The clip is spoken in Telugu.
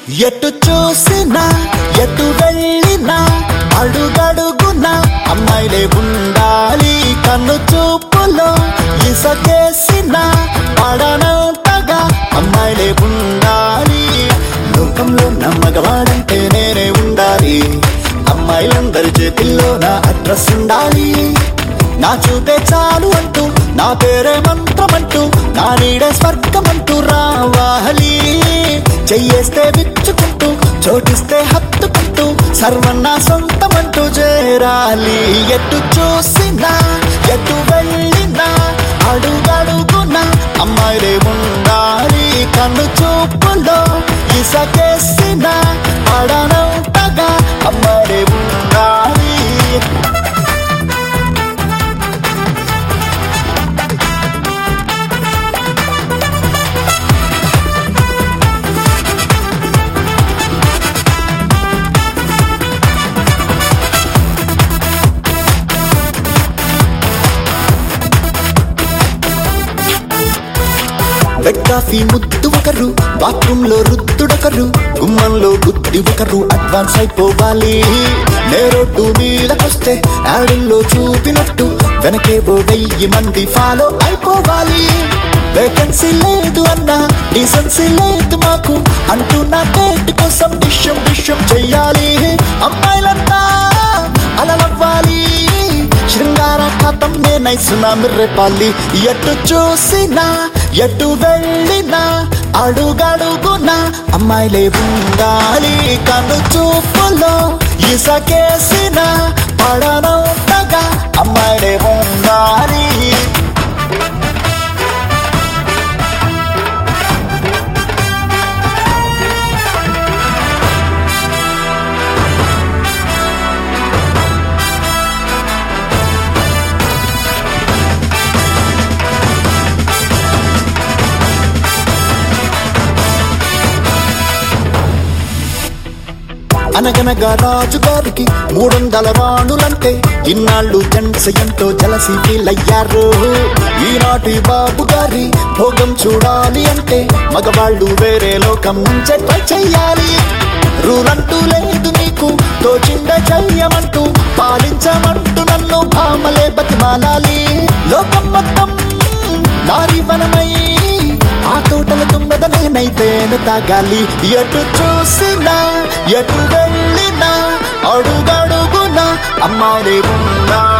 ఎటు చూసినా ఎటు వెళ్ళినా అడుగడుగునా అమ్మాయిలే ఉండాలి. కన్ను చూపులో ఇసకేసిన పడనంతగా అమ్మాయిలే ఉండాలి. లోకంలో నమ్మగవాడంటే నేనే ఉండాలి. అమ్మాయిలందరి చేతిల్లో నా అడ్రస్ ఉండాలి. నా చూపే చాలు అంటూ నా పేరే మంత్రమంటూ నా నీడే స్వర్గమంటూ రావాలి. చెయ్యేస్తే విచ్చుకుంటూ చోటిస్తే హత్తుకుంటూ సర్వం నా సొంతమంటూ చేరాలి. ఎటు చూసినా ఎటు వెళ్ళినా అడుగడుగునా అమ్మాయిలే ఉండాలి. కన్ను చూపులో ఇసకేసిన పడనంతగా అమ్మాయిలే ఉండాలి. బెడ్ కాఫీ ముద్దు ఒకరు, బాత్రూమ్ లో రుద్దుడొకరు, గుమ్మంలో గుద్ది ఒకరు అడ్వాన్స్ అయిపోవాలి. నే రోడ్డు మీదకొస్తే యాడుల్లో చూపినట్టు వెనకేవో 1000 మంది ఫాలో అయిపోవాలి. వేకెన్సీ లేదు అన్నా డీసెన్సీ లేదు మాకు అంటూ నా డేట్ కోసం డిష్యం చెయ్యాలి. అమ్మాయిలంతా అలలవ్వాలి. శృంగార ఖాతం నేనైసునా మిర్రెపాలి. ఎటు చూసినా ఎటు వెళ్ళినా అడుగడుగునా అమ్మాయిలే ఉండాలి. కన్ను చూపులో ఇసకేసిన పడనంతగా అమ్మాయిలే ఉండాలి. అనగనగా రాజుగారికి 300 రాణులంటే ఇన్నాళ్ళు జెంట్స్ ఎంతో జలసి ఫీల్ అయ్యారు. ఈనాటి బాబు గారి భోగం చూడాలి అంటే మగవాళ్ళు వేరే లోకం నుంచే ట్రై చెయ్యాలి. రూల్ అంటూ లేదు నీకు తోచిందే చెయ్యమంటూ పాలించమంటూ నన్ను భామలే బతిమాలాలి. లోకం మొత్తం నారీవనమై ఆ తోటల తుమ్మద నేనైతేనే తాగాలి. ఎటు చూసినా ఎటు వెళ్ళినా అడుగడుగునా అమ్మాయిలే ఉండాలి.